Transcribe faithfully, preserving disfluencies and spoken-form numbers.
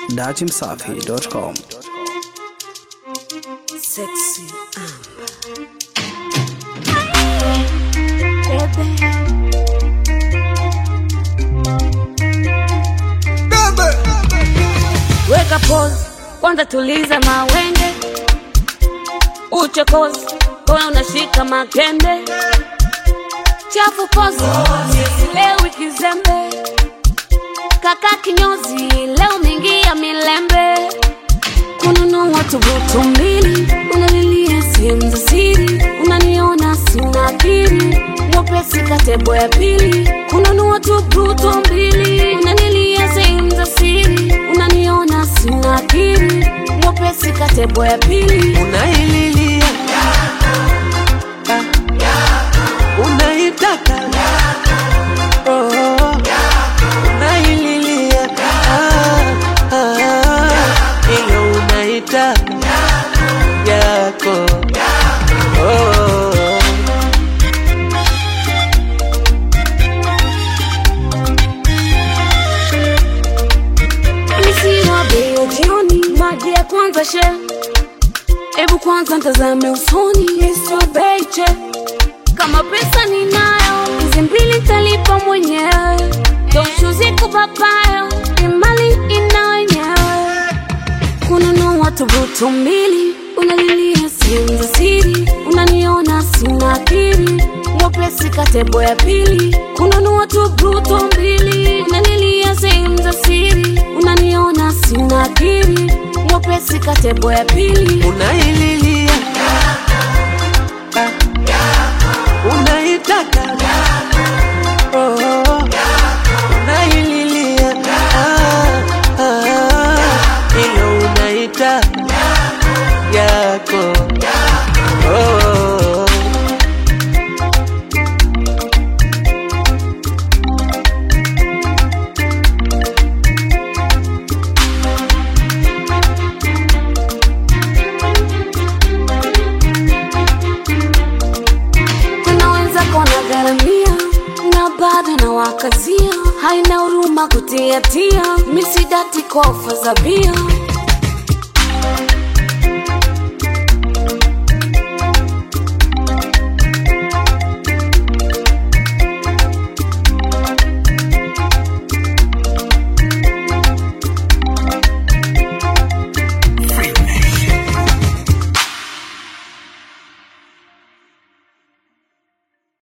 dati msafi dot com. Sexy Amber. Weka pose, kwanza tuliza mawenge. Uchokozi, wewe unashika makende. Chafu pose, leo kizembe. Kaka kinyozi, leo mingi ya milembe. Kununua tubutu mbili, unalilia sehemu za siri. Unaniona sina akili, mwepesi katebo ya pili. Kununua tubutu mbili, unanilia sehemu za siri. Unaniona sina akili, mwepesi katebo ya pili. Unaililia ah, unaitaka oh, unaililia ah, ah, iyo unaita yako oh. Nisiwa beyo jioni, maji ya kwanza she. Ebu kwanza ntazame usoni, nisiwa beche. Kama pesa ninayo, hizi mbili talipa mwenyewe. Doshuzi kubabayo, imali ina wenyewe. Kununua tubutu mbili, unalilia sehemu za siri. Unaniona sina akili, mwepesi katebo ya pili. Kununua tubutu mbili, unalilia sehemu za siri. Unaniona sina akili, mwepesi katebo ya pili. Unaililia ah, unaitaka oh, unaililia ah, ah, iyo unaita yako oh. Garamia, na bado na wakazia. Haina huruma kutia tia, misidati kofa za bia.